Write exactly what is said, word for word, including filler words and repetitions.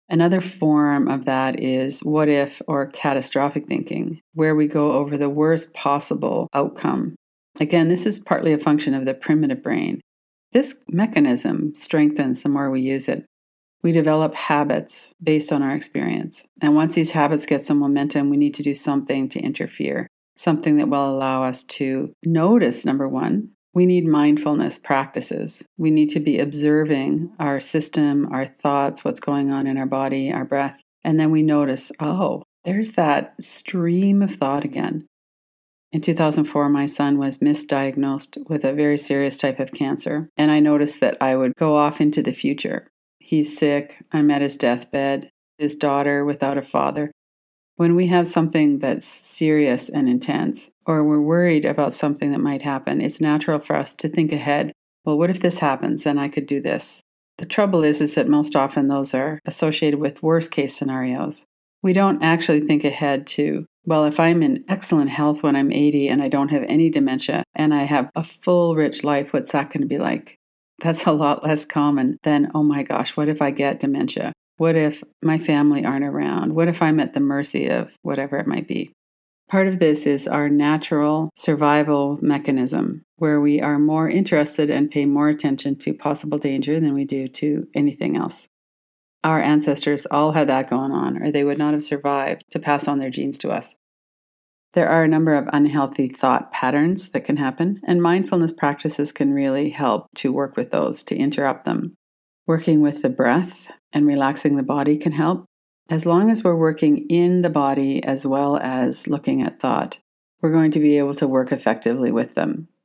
Another form of that is what if or catastrophic thinking, where we go over the worst possible outcome. Again, this is partly a function of the primitive brain. This mechanism strengthens the more we use it. We develop habits based on our experience. And once these habits get some momentum, we need to do something to interfere, something that will allow us to notice, number one. We need mindfulness practices. We need to be observing our system, our thoughts, what's going on in our body, our breath. And then we notice, oh, there's that stream of thought again. In two thousand four, my son was misdiagnosed with a very serious type of cancer. And I noticed that I would go off into the future. He's sick. I'm at his deathbed. His daughter without a father. When we have something that's serious and intense, or we're worried about something that might happen, it's natural for us to think ahead. Well, what if this happens? Then I could do this. The trouble is, is that most often those are associated with worst case scenarios. We don't actually think ahead to, well, if I'm in excellent health when I'm eighty and I don't have any dementia and I have a full, rich life, what's that going to be like? That's a lot less common than, oh my gosh, what if I get dementia? What if my family aren't around? What if I'm at the mercy of whatever it might be? Part of this is our natural survival mechanism, where we are more interested and pay more attention to possible danger than we do to anything else. Our ancestors all had that going on, or they would not have survived to pass on their genes to us. There are a number of unhealthy thought patterns that can happen, and mindfulness practices can really help to work with those, to interrupt them. Working with the breath and relaxing the body can help. As long as we're working in the body as well as looking at thought, we're going to be able to work effectively with them.